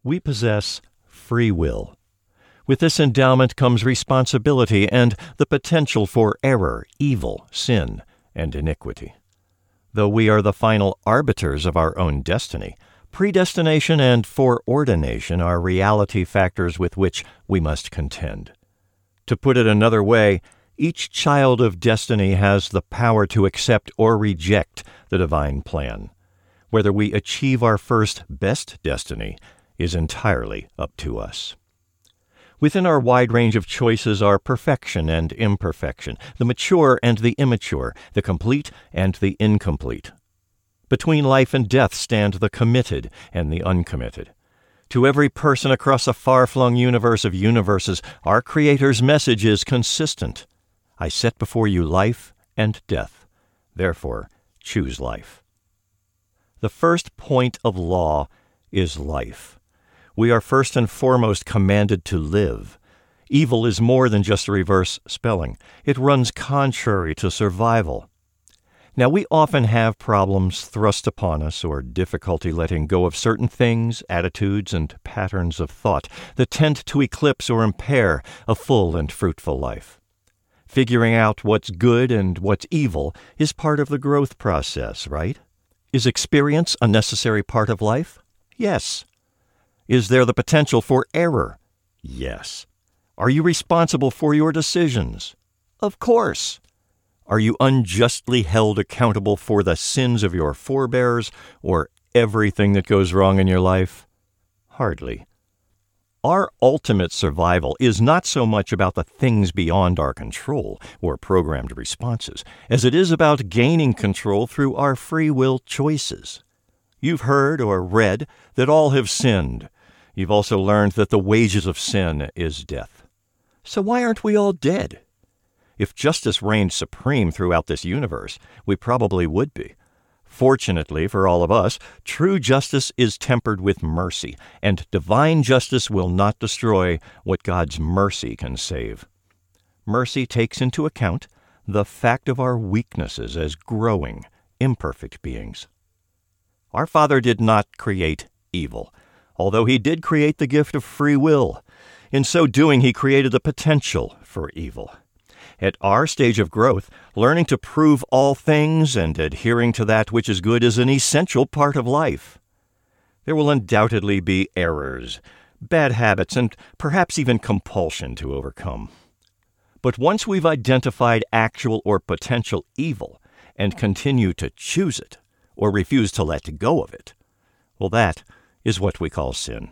We possess free will. With this endowment comes responsibility and the potential for error, evil, sin, and iniquity. Though we are the final arbiters of our own destiny, predestination and foreordination are reality factors with which we must contend. To put it another way, each child of destiny has the power to accept or reject the divine plan. Whether we achieve our first best destiny is entirely up to us. Within our wide range of choices are perfection and imperfection, the mature and the immature, the complete and the incomplete. Between life and death stand the committed and the uncommitted. To every person across a far-flung universe of universes, our Creator's message is consistent. I set before you life and death. Therefore, choose life. The first point of law is life. We are first and foremost commanded to live. Evil is more than just a reverse spelling. It runs contrary to survival. Now, we often have problems thrust upon us or difficulty letting go of certain things, attitudes, and patterns of thought that tend to eclipse or impair a full and fruitful life. Figuring out what's good and what's evil is part of the growth process, right? Is experience a necessary part of life? Yes. Is there the potential for error? Yes. Are you responsible for your decisions? Of course. Are you unjustly held accountable for the sins of your forebears or everything that goes wrong in your life? Hardly. Our ultimate survival is not so much about the things beyond our control or programmed responses as it is about gaining control through our free will choices. You've heard or read that all have sinned. You've also learned that the wages of sin is death. So why aren't we all dead? If justice reigned supreme throughout this universe, we probably would be. Fortunately for all of us, true justice is tempered with mercy, and divine justice will not destroy what God's mercy can save. Mercy takes into account the fact of our weaknesses as growing, imperfect beings. Our Father did not create evil, although He did create the gift of free will. In so doing, He created the potential for evil. At our stage of growth, learning to prove all things and adhering to that which is good is an essential part of life. There will undoubtedly be errors, bad habits, and perhaps even compulsion to overcome. But once we've identified actual or potential evil and continue to choose it or refuse to let go of it, well, that is what we call sin.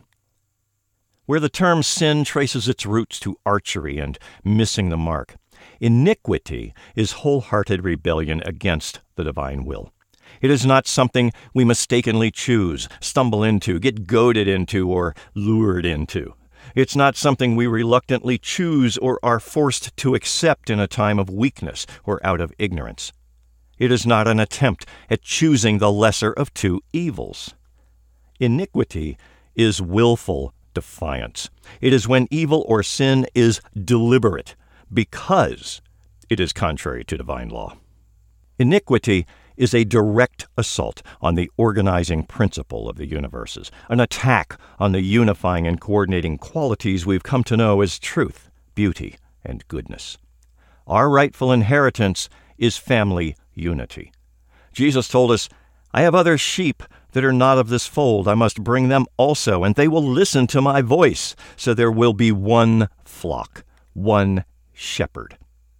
Where the term sin traces its roots to archery and missing the mark, iniquity is wholehearted rebellion against the divine will. It is not something we mistakenly choose, stumble into, get goaded into, or lured into. It's not something we reluctantly choose or are forced to accept in a time of weakness or out of ignorance. It is not an attempt at choosing the lesser of two evils. Iniquity is willful defiance. It is when evil or sin is deliberate because it is contrary to divine law. Iniquity is a direct assault on the organizing principle of the universes, an attack on the unifying and coordinating qualities we've come to know as truth, beauty, and goodness. Our rightful inheritance is family unity. Jesus told us, "I have other sheep that are not of this fold. I must bring them also, and they will listen to my voice. So there will be one flock, one shepherd."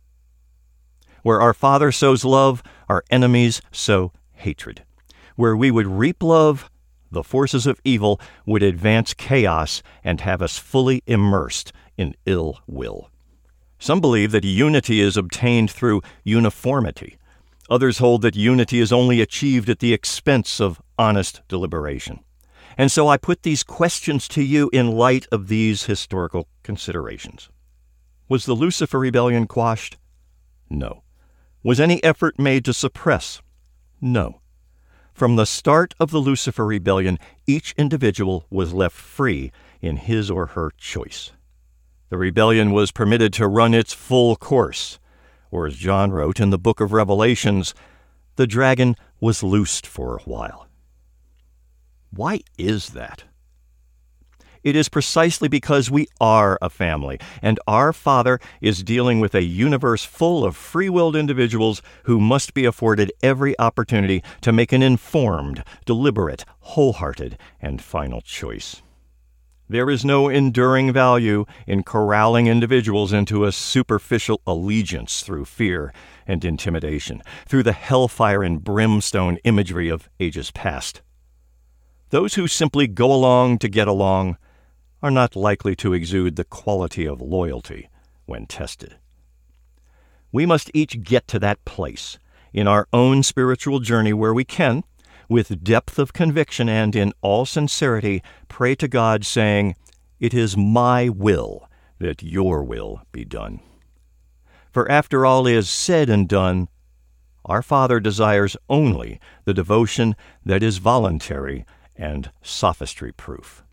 Where our Father sows love, our enemies sow hatred. Where we would reap love, the forces of evil would advance chaos and have us fully immersed in ill will. Some believe that unity is obtained through uniformity. Others hold that unity is only achieved at the expense of honest deliberation. And so I put these questions to you in light of these historical considerations. Was the Lucifer rebellion quashed? No. Was any effort made to suppress? No. From the start of the Lucifer rebellion, each individual was left free in his or her choice. The rebellion was permitted to run its full course, or as John wrote in the book of Revelations, the dragon was loosed for a while. Why is that? It is precisely because we are a family, and our Father is dealing with a universe full of free-willed individuals who must be afforded every opportunity to make an informed, deliberate, wholehearted, and final choice. There is no enduring value in corralling individuals into a superficial allegiance through fear and intimidation, through the hellfire and brimstone imagery of ages past. Those who simply go along to get along are not likely to exude the quality of loyalty when tested. We must each get to that place in our own spiritual journey where we can, with depth of conviction and in all sincerity, pray to God, saying, "It is my will that your will be done." For after all is said and done, our Father desires only the devotion that is voluntary and sophistry-proof.